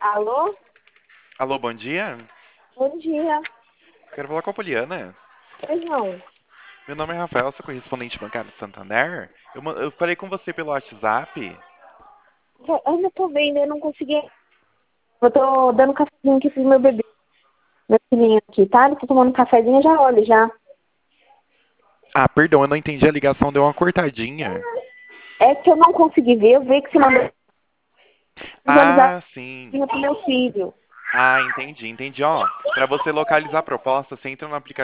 Alô? Alô, bom dia. Bom dia. Quero falar com a Poliana. Pois não. Meu nome é Rafael, sou correspondente bancário do Santander. Eu falei com você pelo WhatsApp. Eu ainda tô vendo, eu não consegui. Eu tô dando cafezinho aqui pro meu bebê. Meu filhinho aqui, tá? Ele tá tomando cafezinho, eu já olho, já. Ah, perdão, eu não entendi, a ligação deu uma cortadinha. É que eu não consegui ver, eu vi que você mandou visualizar Ah, sim. pro meu filho. Ah, entendi. Ó, para você localizar a proposta, você entra no aplicativo